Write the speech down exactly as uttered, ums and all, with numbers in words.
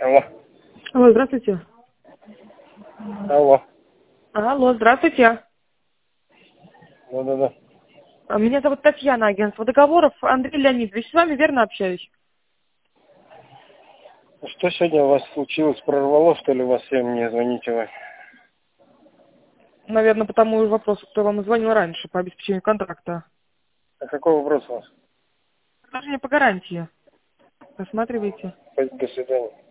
Алло. Алло, здравствуйте. Алло. Алло, здравствуйте. Да-да-да. А, Меня зовут Татьяна, агентство договоров. Андрей Леонидович, с вами верно общаюсь? Что сегодня у вас случилось? Прорвало, что ли, вас всем не звоните вы? Наверное, по тому вопросу, кто вам звонил раньше по обеспечению контракта. А какой вопрос у вас? Предложение по гарантии. Рассматривайте. До свидания.